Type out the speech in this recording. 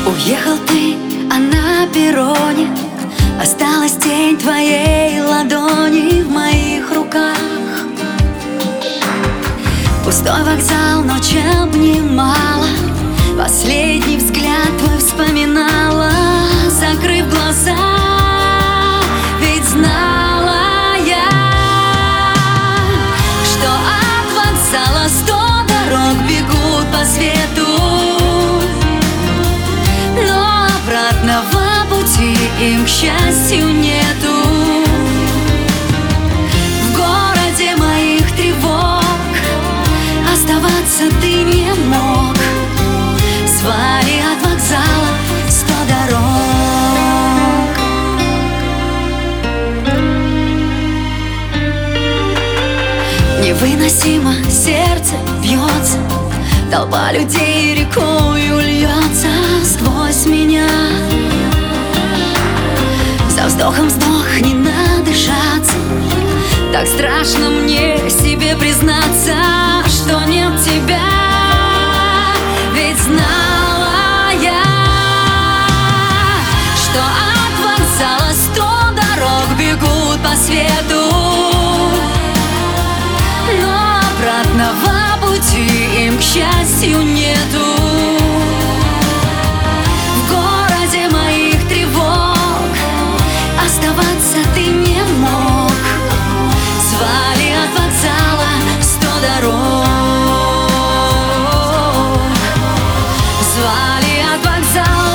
Уехал ты, а на перроне осталась тень твоей ладони в моих руках. Пустой вокзал ночь обнимала, последний взгляд твой вспоминала, закрыв глаза. Ведь знала я, что от вокзала 100 дорог бегут по свету, но обратного пути им, к счастью, нету. В городе моих тревог оставаться ты не мог. Свали от вокзала 100 дорог. Невыносимо сердце бьется, толпа людей рекою льется сквозь меня. За вздохом вздох, не надышаться. Так страшно мне себе признаться, что нет тебя. Ведь знала я, что от вокзала 100 дорог бегут по свету, но обратного пути им, к счастью, нету. В городе моих тревог оставаться ты не мог. Свали от вокзала 100 дорог. Свали от вокзала